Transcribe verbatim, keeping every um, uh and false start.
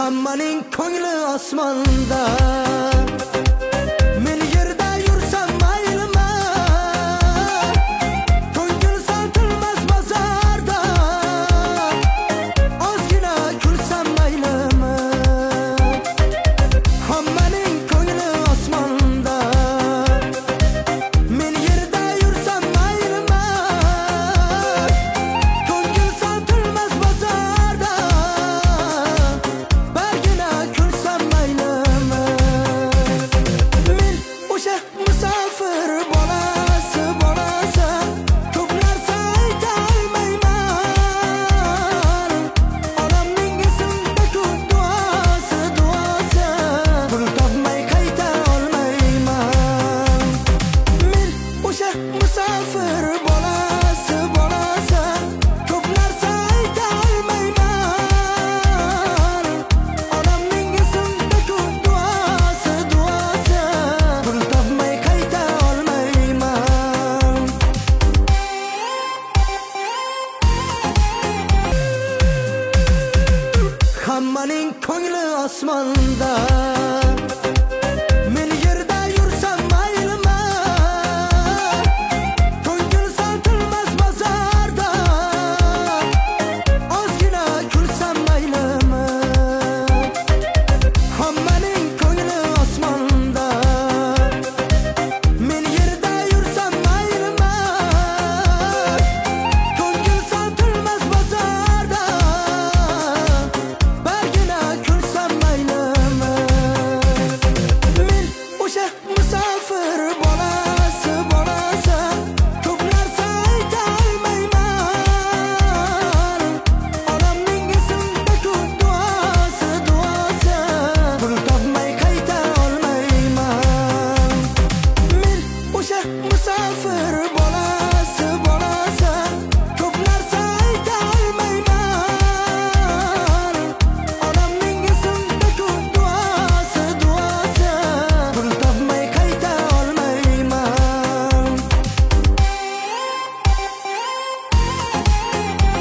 Hammaning ko'ngli osmonda. Men yerda yursam maylimi, ko'ngil sotilmas bozorda. Ozgina kulsam maylimi, hammaning ko'ngli osmonda. Men yerda yursam maylimi, ko'ngil sotilmas bozorda. Bargina kulsam maylimi. Men o'sha musofir bolasi bolasi, ko'p narsa ayta olmayman. Onamning esimda ko'p duosi duosi, pul topmay qayta olmayman. Men o'sha musofir bolasi bolasi, ko'p narsa ayta olmayman. Onamning esimda ko'p duosi duosi, pul topmay qayta olmayman. Hammaning ko'ngli osmonda.